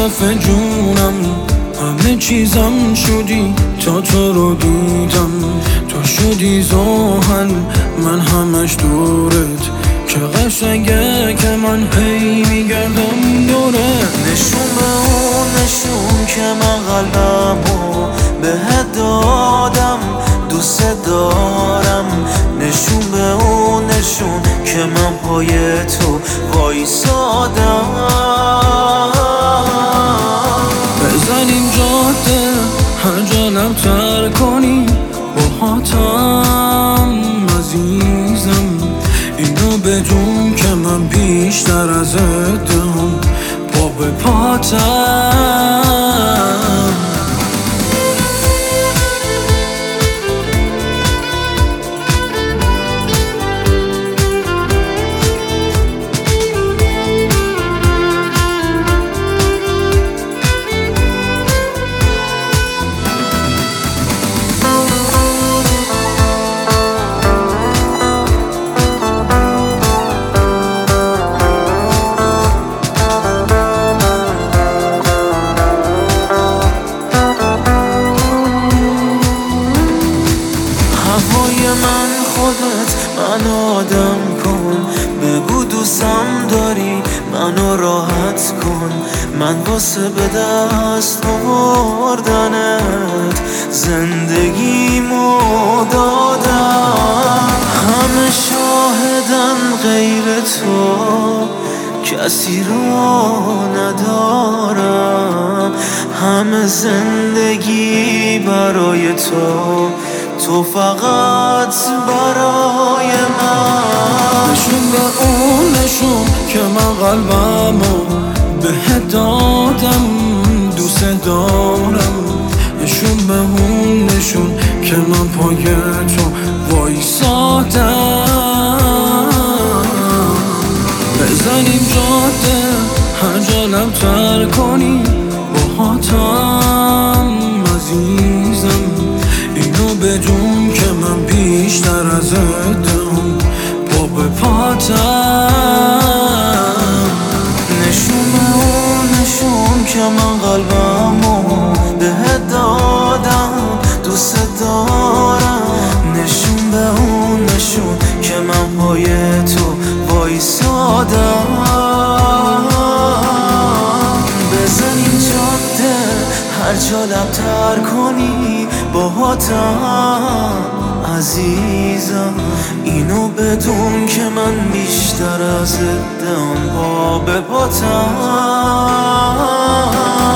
دفعه جونم، همه چیزم شدی تا تو رو دیدم. تو شدی زحل من همش دورت، که قشنگه که من هی میگردم دوره. نشون به اون نشون که من قلبمو بهت دادم، دوست دارم. نشون به اون نشون که من پای تو وایسادم. بزنیم جاده هر جا لب تر کنی باهاتم عزیزم. اینو بدون که من بیشتر از ادم پا به پاتم. هوای من خودت من آدم کن، بگو دوستم داری منو راحت کن. من واسه به دست آوردنت زندگیمو دادم. همه شاهدن غیر تو، کسی رو ندارم. همه زندگی برای تو فقط برای من. نشون به اون نشون که من قلبمو بهت دادم، دوست دارم. نشون به اون نشون که من پای تو وایسادم. بزنیم جاده هر جا لب تر کنی باهاتم عزیزم. اینو بدون که من بیشتر از ادم پا به پاتم. نشون به اون نشون که من قلبمو بهت دادم، دوست دارم. نشون به اون نشون که من پای تو وایسادم. بزنیم جاده هر جا لب تر کنی باهاتم عزیزم. اینو بدون که من بیشتر از ادم پا به پاتم.